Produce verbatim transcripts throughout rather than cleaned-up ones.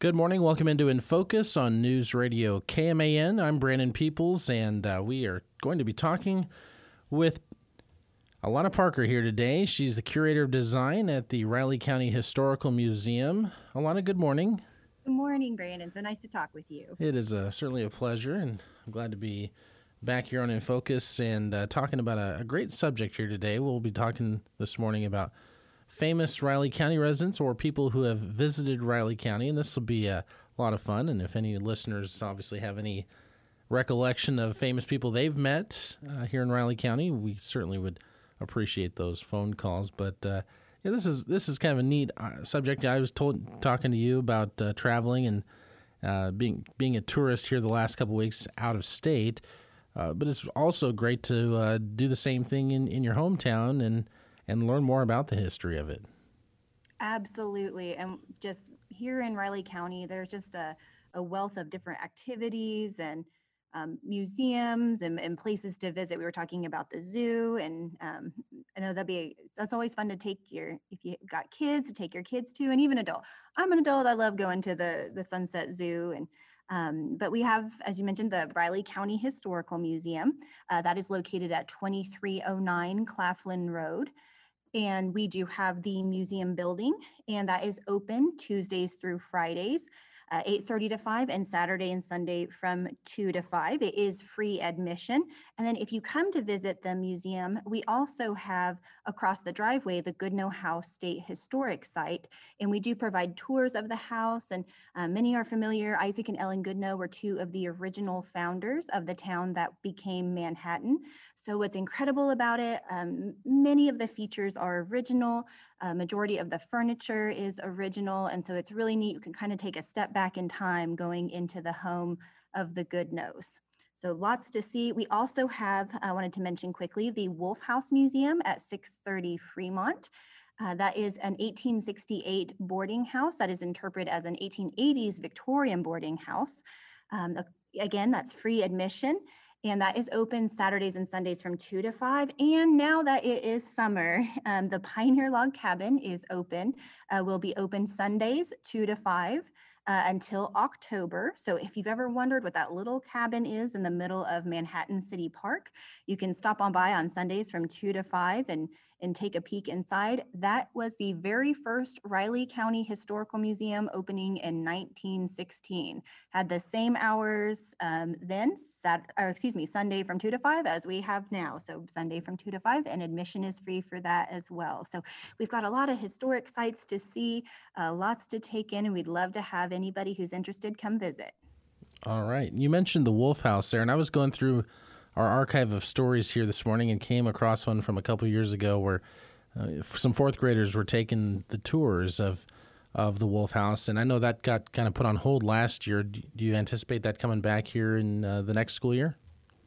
Good morning. Welcome into In Focus on News Radio K M A N. I'm Brandon Peoples, and uh, we are going to be talking with Alana Parker here today. She's the Curator of Design at the Riley County Historical Museum. Alana, good morning. Good morning, Brandon. So nice to talk with you. It is uh, certainly a pleasure, and I'm glad to be back here on In Focus and uh, talking about a, a great subject here today. We'll be talking this morning about famous Riley County residents or people who have visited Riley County, and this will be a lot of fun. And if any listeners obviously have any recollection of famous people they've met uh, here in Riley County, we certainly would appreciate those phone calls. But uh, yeah, this is this is kind of a neat uh, subject. I was told talking to you about uh, traveling and uh, being being a tourist here the last couple weeks out of state, uh, but it's also great to uh, do the same thing in, in your hometown and. and learn more about the history of it. Absolutely. And just here in Riley County, there's just a, a wealth of different activities and um, museums and, and places to visit. We were talking about the zoo, and um, I know that'd be, that's always fun to take your, if you got kids, to take your kids to, and even adult. I'm an adult. I love going to the, the Sunset Zoo. And Um, but we have, as you mentioned, the Riley County Historical Museum. Uh, that is located at twenty-three oh nine Claflin Road. And we do have the museum building, and that is open Tuesdays through Fridays, uh, eight thirty to five, and Saturday and Sunday from two to five. It is free admission. And then if you come to visit the museum, we also have across the driveway the Goodnoe House State Historic Site, and we do provide tours of the house. And uh, many are familiar. Isaac and Ellen Goodnoe were two of the original founders of the town that became Manhattan. So what's incredible about it, um, many of the features are original. A majority of the furniture is original. And so it's really neat. You can kind of take a step back in time going into the home of the Goodnoes. So lots to see. We also have, I wanted to mention quickly, the Wolf House Museum at six thirty Fremont. Uh, that is an eighteen sixty-eight boarding house that is interpreted as an eighteen eighties Victorian boarding house. Um, again, that's free admission. And that is open Saturdays and Sundays from two to five. And now that it is summer, um, the Pioneer Log Cabin is open. Uh, will be open Sundays two to five uh, until October. So if you've ever wondered what that little cabin is in the middle of Manhattan City Park, you can stop on by on Sundays from two to five and and take a peek inside. That was the very first Riley County Historical Museum opening in nineteen sixteen. Had the same hours um, then, Sat- or excuse me, Sunday from two to five as we have now. So Sunday from two to five, and admission is free for that as well. So we've got a lot of historic sites to see, uh, lots to take in, and we'd love to have anybody who's interested come visit. All right. You mentioned the Wolf House there, and I was going through our archive of stories here this morning and came across one from a couple years ago where uh, some fourth graders were taking the tours of of the Wolf House, and I know that got kind of put on hold last year. Do you anticipate that coming back here in uh, the next school year?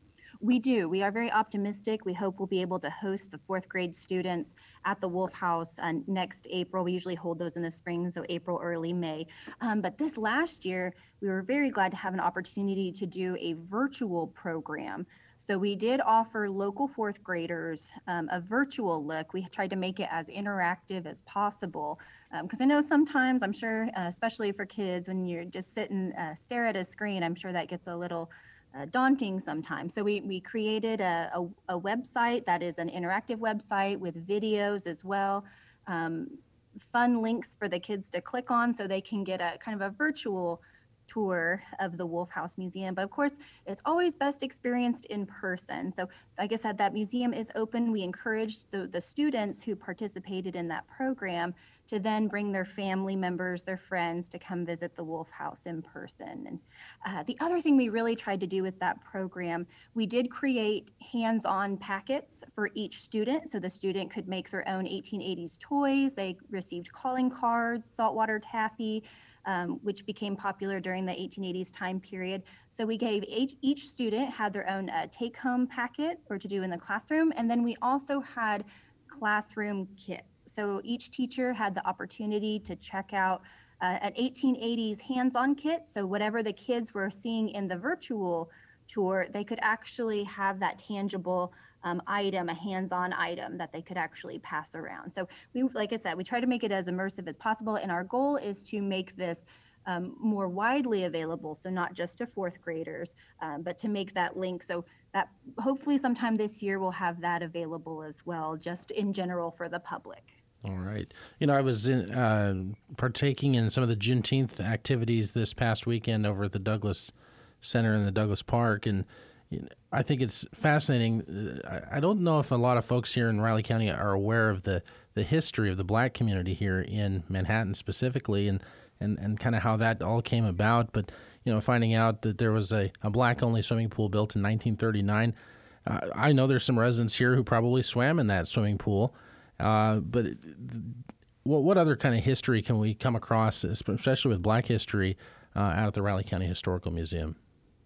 We do. We are very optimistic. We hope we'll be able to host the fourth grade students at the Wolf House uh, next April. We usually hold those in the spring, so April, early May. Um, but this last year, we were very glad to have an opportunity to do a virtual program. So we did offer local fourth graders um, a virtual look. We tried to make it as interactive as possible because um, I know sometimes, I'm sure, uh, especially for kids, when you're just sitting, uh, stare at a screen, I'm sure that gets a little uh, daunting sometimes. So we, we created a, a, a website that is an interactive website with videos as well, um, fun links for the kids to click on so they can get a kind of a virtual tour of the Wolf House Museum. But of course, it's always best experienced in person. So like I said, that museum is open. We encourage the, the students who participated in that program to then bring their family members, their friends to come visit the Wolf House in person. And uh, the other thing we really tried to do with that program, we did create hands-on packets for each student. So the student could make their own eighteen eighties toys. They received calling cards, saltwater taffy, Um, which became popular during the eighteen eighties time period. So we gave each, each student had their own uh, take-home packet or to do in the classroom. And then we also had classroom kits. So each teacher had the opportunity to check out uh, an eighteen eighties hands-on kit. So whatever the kids were seeing in the virtual tour, they could actually have that tangible um, item, a hands-on item that they could actually pass around. So we, like I said, we try to make it as immersive as possible. And our goal is to make this um, more widely available. So not just to fourth graders, um, but to make that link. So that hopefully sometime this year we'll have that available as well, just in general for the public. All right. You know, I was in, uh, partaking in some of the Juneteenth activities this past weekend over at the Douglas Center in the Douglas Park, and you know, I think it's fascinating. I, I don't know if a lot of folks here in Riley County are aware of the, the history of the Black community here in Manhattan specifically, and, and, and kind of how that all came about. But, you know, finding out that there was a, a Black-only swimming pool built in nineteen thirty-nine, uh, I know there's some residents here who probably swam in that swimming pool. Uh, but what what other kind of history can we come across, especially with Black history, uh, out at the Riley County Historical Museum?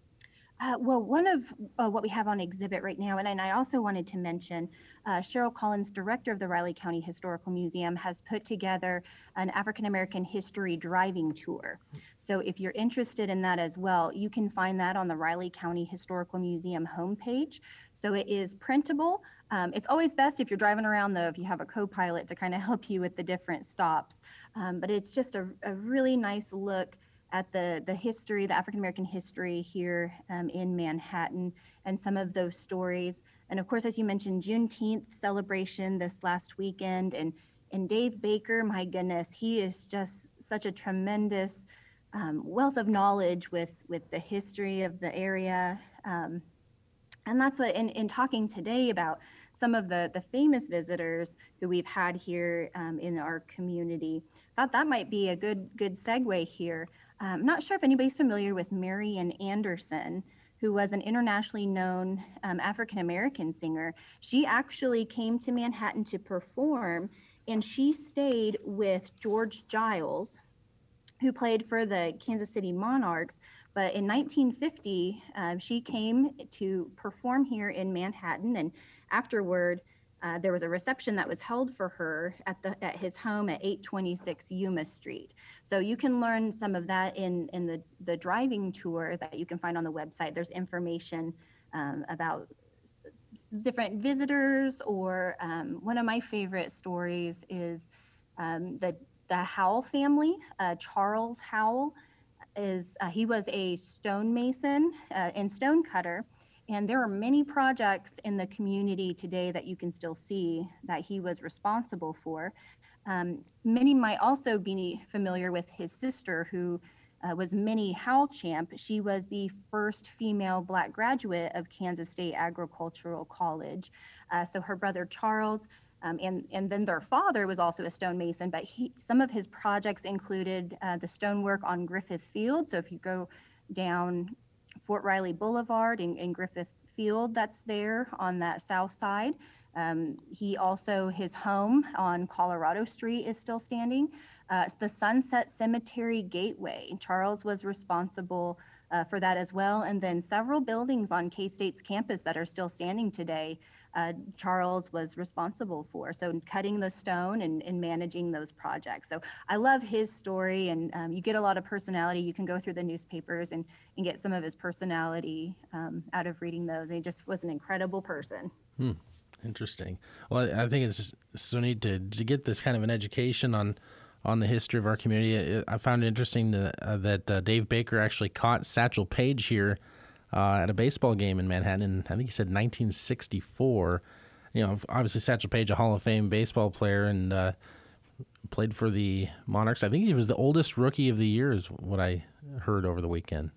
Uh, well, one of uh, what we have on exhibit right now, and, and I also wanted to mention, uh, Cheryl Collins, director of the Riley County Historical Museum, has put together an African American history driving tour. So if you're interested in that as well, you can find that on the Riley County Historical Museum homepage. So it is printable. Um, it's always best if you're driving around, though, if you have a co-pilot to kind of help you with the different stops. Um, but it's just a, a really nice look at the, the history, the African-American history here um, in Manhattan, and some of those stories. And of course, as you mentioned, Juneteenth celebration this last weekend, and, and Dave Baker, my goodness, he is just such a tremendous um, wealth of knowledge with, with the history of the area. Um, and that's what, in, in talking today about some of the, the famous visitors who we've had here um, in our community, thought that might be a good, good segue here. I'm not sure if anybody's familiar with Marian Anderson, who was an internationally known um, African-American singer. She actually came to Manhattan to perform, and she stayed with George Giles, who played for the Kansas City Monarchs. But in nineteen fifty, um, she came to perform here in Manhattan, and afterward, Uh, there was a reception that was held for her at the at his home at eight twenty-six Yuma Street. So you can learn some of that in, in the, the driving tour that you can find on the website. There's information um, about s- different visitors, or um, one of my favorite stories is um, the, the Howell family. Uh, Charles Howell is, uh, he was a stonemason uh, and stonecutter. And there are many projects in the community today that you can still see that he was responsible for. Um, many might also be familiar with his sister, who uh, was Minnie Howell-Champ. She was the first female Black graduate of Kansas State Agricultural College. Uh, so her brother Charles, um, and, and then their father was also a stonemason, but he, some of his projects included uh, the stonework on Griffith Field. So if you go down Fort Riley Boulevard in, in Griffith Field, that's there on that south side. Um, he also, his home on Colorado Street is still standing. Uh, it's the Sunset Cemetery Gateway. Charles was responsible uh, for that as well. And then several buildings on K-State's campus that are still standing today, uh, Charles was responsible for. So cutting the stone and, and managing those projects. So I love his story, and um, you get a lot of personality. You can go through the newspapers and, and get some of his personality um, out of reading those. And he just was an incredible person. Hmm. Interesting. Well, I think it's just so neat to, to get this kind of an education on on the history of our community. I found it interesting that, uh, that uh, Dave Baker actually caught Satchel Paige here uh, at a baseball game in Manhattan in, I think he said nineteen sixty-four. You know, obviously Satchel Paige, a Hall of Fame baseball player, and uh, played for the Monarchs. I think he was the oldest rookie of the year is what I heard over the weekend.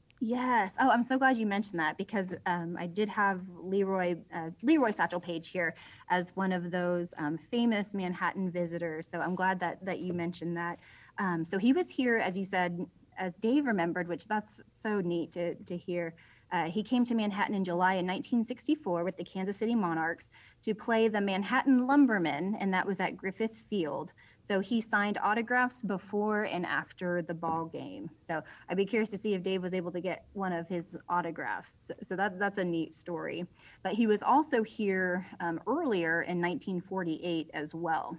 Yes. Oh, I'm so glad you mentioned that, because um, I did have Leroy uh, Leroy Satchel Paige here as one of those um, famous Manhattan visitors. So I'm glad that that you mentioned that. Um, so he was here, as you said, as Dave remembered, which that's so neat to to hear. Uh, he came to Manhattan in July in nineteen sixty-four with the Kansas City Monarchs to play the Manhattan Lumbermen, and that was at Griffith Field. So he signed autographs before and after the ball game. So I'd be curious to see if Dave was able to get one of his autographs. So that, that's a neat story. But he was also here um, earlier in nineteen forty-eight as well.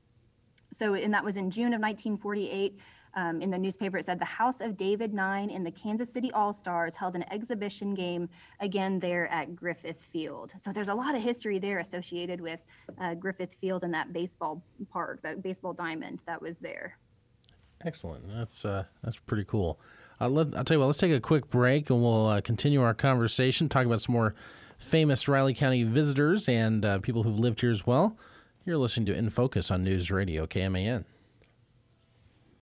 So, and that was in June of nineteen forty-eight. Um, in the newspaper, it said the House of David Nine and the Kansas City All-Stars held an exhibition game again there at Griffith Field. So there's a lot of history there associated with uh, Griffith Field and that baseball park, that baseball diamond that was there. Excellent. That's uh, that's pretty cool. Uh, let, I'll tell you what, let's take a quick break and we'll uh, continue our conversation, talk about some more famous Riley County visitors and uh, people who've lived here as well. You're listening to In Focus on News Radio K M A N.